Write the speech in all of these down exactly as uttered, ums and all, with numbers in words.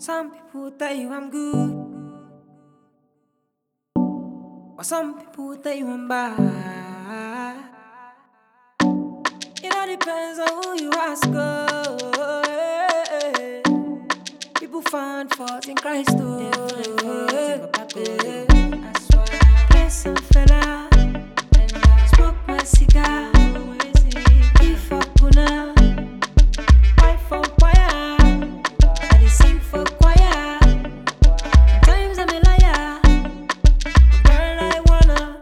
Some people tell you I'm good, but some people tell you I'm bad. It all depends on who you ask. Oh, eh, eh. People find fault in Christ. Oh, eh, eh. Play some fella, smoke my cigar, beef up puna, fight for choir. I dey sing for choir. Times I'm a liar, girl I wanna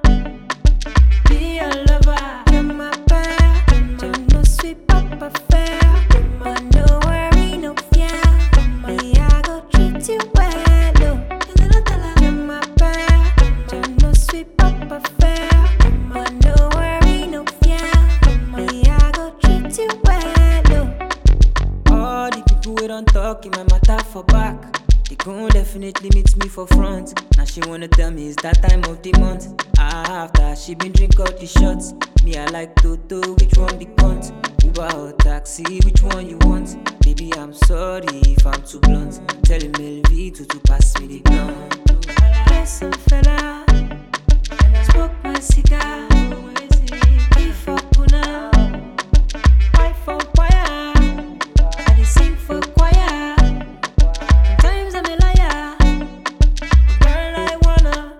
be a lover. You're my back, you're no sweet papa fair. But no worry, no fear, me I go treat you well. Oh, you're my back, you're no sweet papa fair. But no worry, no fear, me I go treat you well. Oh. All the people we don't talk in my matter for back, they gon' definitely meet me for front. Now she wanna tell me it's that time of the month. After she been drink all the shots, me I like Toto, which one be cunt? Uber or taxi, which one you want? Baby I'm sorry if I'm too blunt. Tell him L V to to pass me the blunt. Play some fella, smoke my cigar, beef up puna, fight for choir. I dey sing for choir. Times I'm a liar, girl I wanna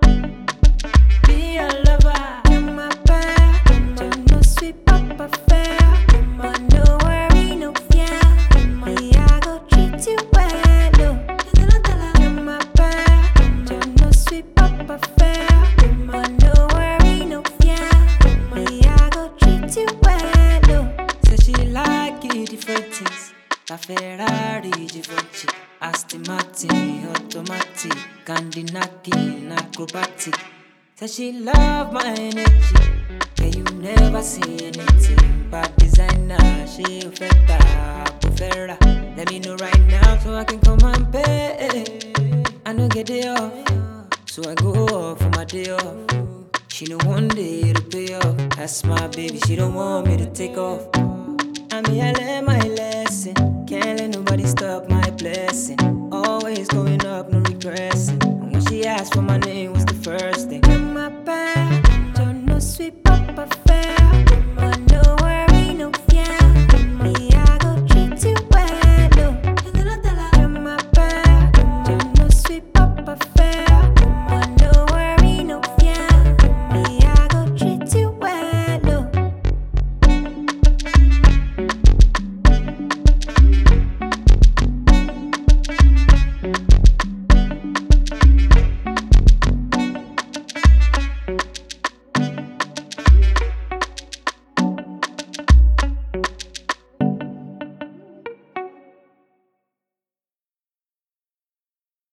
be a lover. You're my back, you're no sweet papa fair. But no worry, no fear, me I go treat you well. Oh, you're my back, you're no sweet papa fair. But no worry, no fear, me I go treat you well. Oh, say she like it different things. La Ferrari, Givenchy, Aston Martin, automatic, candy knocking, acrobatic. Say she love my energy, and you never see anything. Bad designer, she offerta, offerta. Let me know right now so I can come and pay. I no get day off, so I go off for my day off. She know one day to pay off. That's my baby, she don't want me to take off. I mean, I learned my lesson. Can't let nobody stop my blessing. Always going up, no regressing. And when she asks for my name,